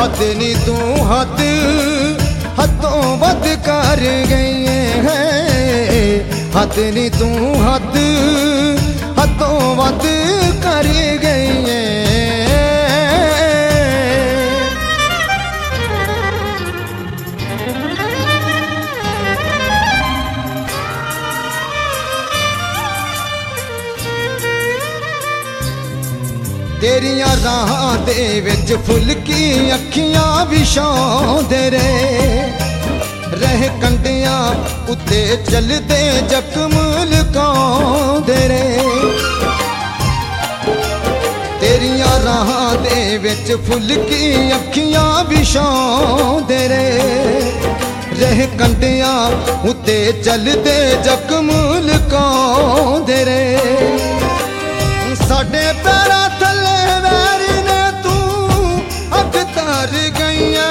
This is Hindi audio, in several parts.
हद नी तू हद हदों वध कर गई है। हद नी तू हद हदों वध कर गई है। तेरिया राहां दे विच फुलकी अखियां विछाउंदे रह कंडियां उत्ते चलदे जख्म लुकाउंदे रे। तेरिया राहां दे विच फुलकी अखियां विछाउंदे रह कंडियां उत्ते चलदे जख्म लुकाउंदे रे। साडे पैरां थल्ले वैरी ने तू अग तार गईया।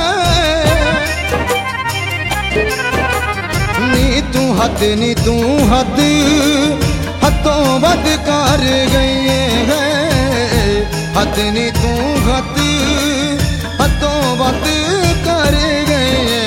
नी तू हद नी तू हद हदों वध कर गई है। हद नी तू हद हदों वध कर गई है।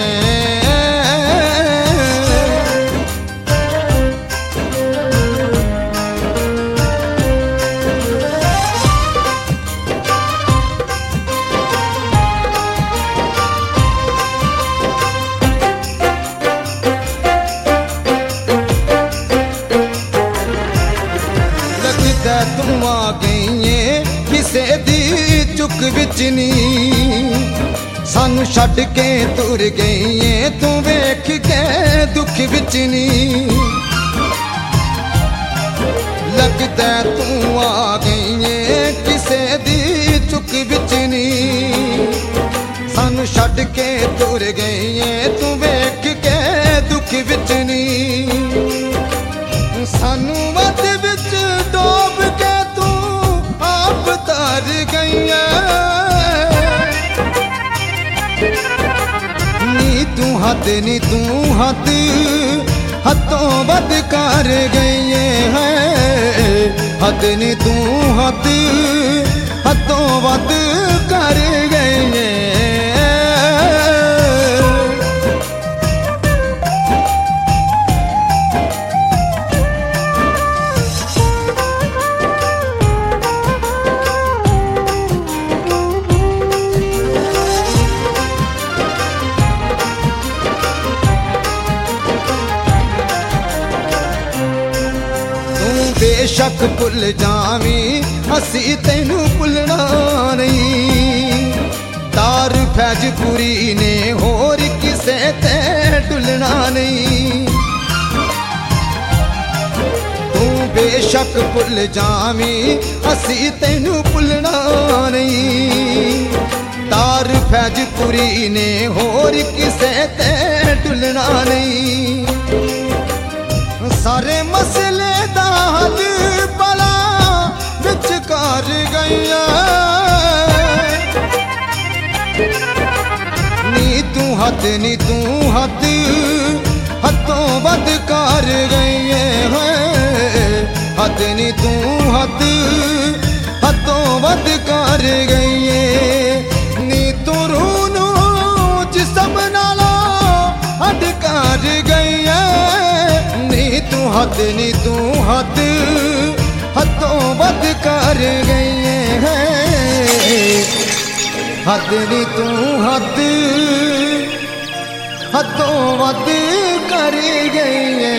तू आ गई किसे दी चुक विच नी। सानू छड्ड के तुर गई तू वेख के दुख विच नी। लगदा तू आ गई किसे दी चुक विच नी। सानू छड्ड के तुर गई तू वेख के दुख विच नी। सानू वध विच डोब के तू आप तार गईया। नी तू हद नी तू हद हदों वध कर गई है। हद नी तू हद हदों वध कर गई है। बेशक भुल जावी असी तेनू भुलना नहीं। तार फैजपुरी ने होर किसे ते डुलना नहीं। तू बेशक भुल जावी असी तेनू भुलना नहीं। तार फैजपुरी ने होर किसे ते डुलना नहीं। सारे मसले दा हल भला विच कर गईया। नी तू हद नी तू हद हदों वध कर गई है। हद नी तू हद हदों वध कर गई है। नी तू रूह नू जिस्म नालों हद कर गई है। तू हद नी तू हद हदों वध कर गई है। हद नी तू हद हदों वध कर गई है।